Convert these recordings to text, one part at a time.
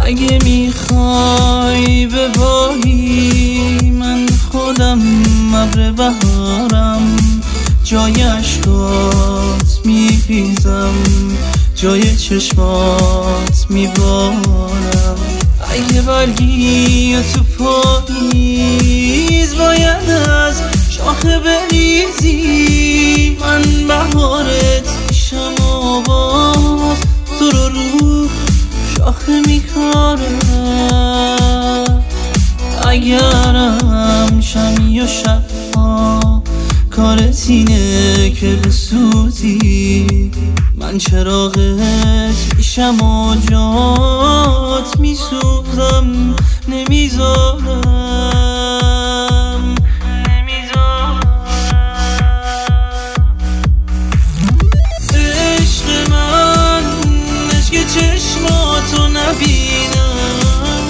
اگه میخوای بباری من خودم ابر بهارم، جای عشقات میریزم، جای چشمات میبارم. اگه برگی تو پاییز باید از شاخه بریزی، من بهارت میشم و باز تو رو شاخه میخارم. اگرم شمی و شبها کارت اینه که بسوزی، من چراغت میشم و جات میسوزم، نمیذارم. عشق من عشق چشماتو نبینم،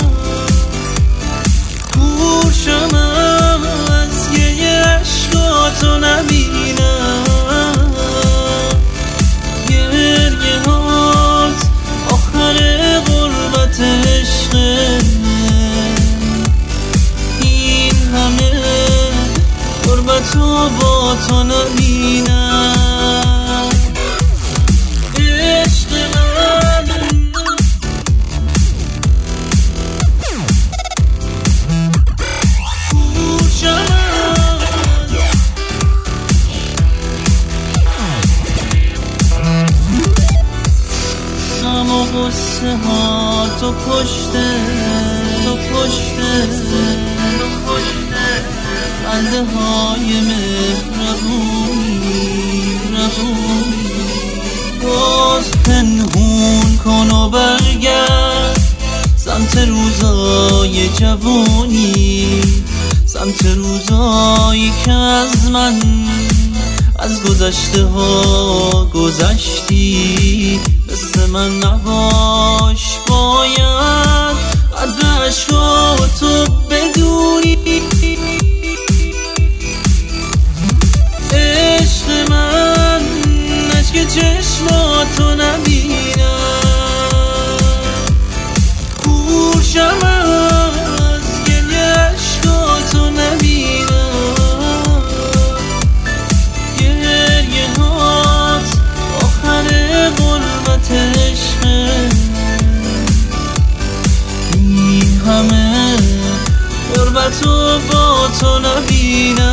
گوشم از گریه عشقاتو نبینم. گریه هات آخر غربت عشقه، این همه غربتو با تو نبینم. عشق من غم و غصه ها تو پشته خنده های مهربونی باز پنهون کن و برگرد سمت روزای جوانی، سمت روزایی که از من از گذشته ها گذشتی. مثل من نباش، باید قدر عشقاتو بدونی. عشق من عشق چشماتو نبینم، گوشم از گریه عشقاتو نبینم. گریه هات آخر غربت عشقه، این همه غربتو با تو نبینم.